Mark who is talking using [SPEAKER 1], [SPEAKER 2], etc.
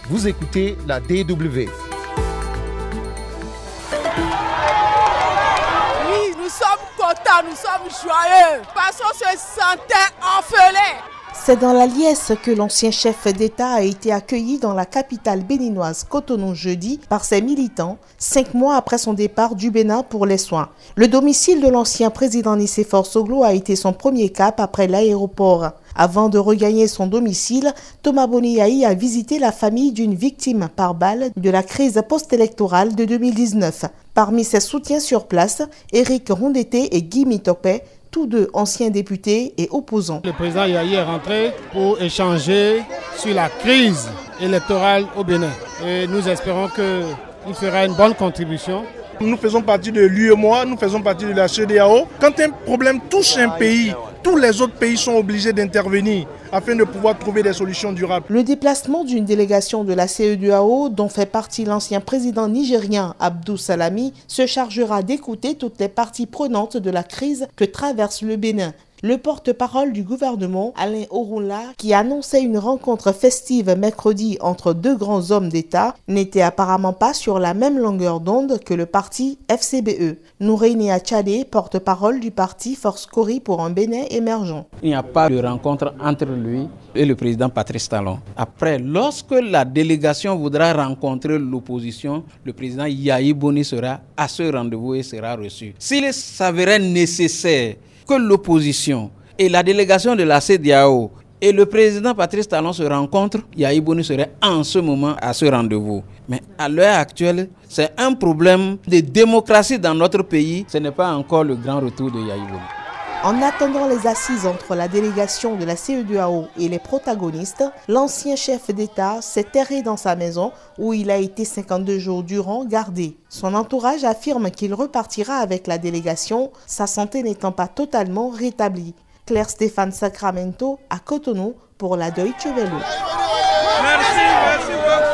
[SPEAKER 1] Vous écoutez la DW.
[SPEAKER 2] Oui, nous sommes contents, nous sommes joyeux parce qu'on se sentait orphelins.
[SPEAKER 3] C'est dans la liesse que l'ancien chef d'État a été accueilli dans la capitale béninoise Cotonou jeudi par ses militants, 5 mois après son départ du Bénin pour les soins. Le domicile de l'ancien président Nicéphore Soglo a été son premier cap après l'aéroport. Avant de regagner son domicile, Thomas Boniaï a visité la famille d'une victime par balle de la crise post-électorale de 2019. Parmi ses soutiens sur place, Éric Rondeté et Guy Mitopé, tous deux anciens députés et opposants.
[SPEAKER 4] Le président Yahi est rentré pour échanger sur la crise électorale au Bénin. Et nous espérons qu'il fera une bonne contribution.
[SPEAKER 5] Nous faisons partie de l'UEMOA, nous faisons partie de la CEDEAO. Quand un problème touche un pays, tous les autres pays sont obligés d'intervenir afin de pouvoir trouver des solutions durables.
[SPEAKER 3] Le déplacement d'une délégation de la CEDEAO, dont fait partie l'ancien président nigérien Abdou Salami, se chargera d'écouter toutes les parties prenantes de la crise que traverse le Bénin. Le porte-parole du gouvernement, Alain Orunla, qui annonçait une rencontre festive mercredi entre deux grands hommes d'État, n'était apparemment pas sur la même longueur d'onde que le parti FCBE. Noureini Achadé, porte-parole du parti Force Cori pour un Bénin émergent.
[SPEAKER 6] Il n'y a pas de rencontre entre lui et le président Patrice Talon. Après, lorsque la délégation voudra rencontrer l'opposition, le président Yahi Boni sera à ce rendez-vous et sera reçu. S'il s'avérait nécessaire que l'opposition et la délégation de la CEDEAO et le président Patrice Talon se rencontrent, Yahi Boni serait en ce moment à ce rendez-vous. Mais à l'heure actuelle, c'est un problème de démocratie dans notre pays. Ce n'est pas encore le grand retour de Yahi Boni.
[SPEAKER 3] En attendant les assises entre la délégation de la CEDEAO et les protagonistes, l'ancien chef d'État s'est terré dans sa maison où il a été 52 jours durant gardé. Son entourage affirme qu'il repartira avec la délégation, sa santé n'étant pas totalement rétablie. Claire Stéphane Sacramento à Cotonou pour la Deutsche Welle.
[SPEAKER 5] Merci beaucoup.